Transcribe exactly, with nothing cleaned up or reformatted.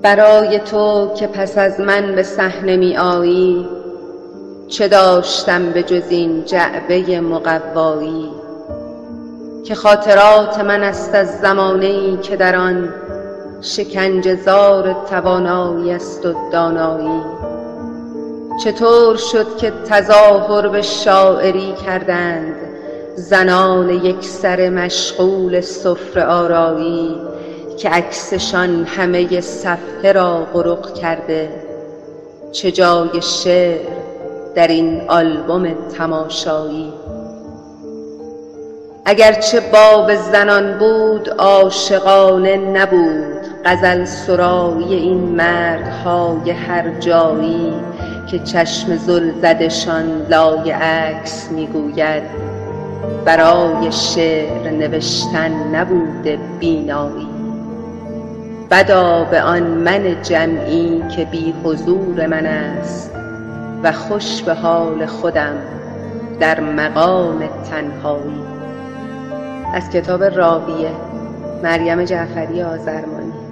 برای تو که پس از من به صحنه می آیی، چه داشتم به جز این جعبه مقوایی که خاطرات من است از زمانه‌ای که در آن شکنجه زار توانایی است و دانایی. چطور شد که تظاهر به شاعری کردند زنان یک سر مشغول سفره آرایی که عکسشان همه صفحه را غرق کرده؟ چه جای شعر در این آلبوم تماشایی؟ اگرچه باب زنان بود عاشقانه نبود غزل سرایی این مردهای هر جایی که چشم زلزده‌شان لای عکس میگوید برای شعر نوشتن نبوده بینایی. بدا به آن من جمعی که بی حضور من است و خوش به حال خودم در مقام تنهایی. از کتاب راویه، مریم جعفری آذرمانی.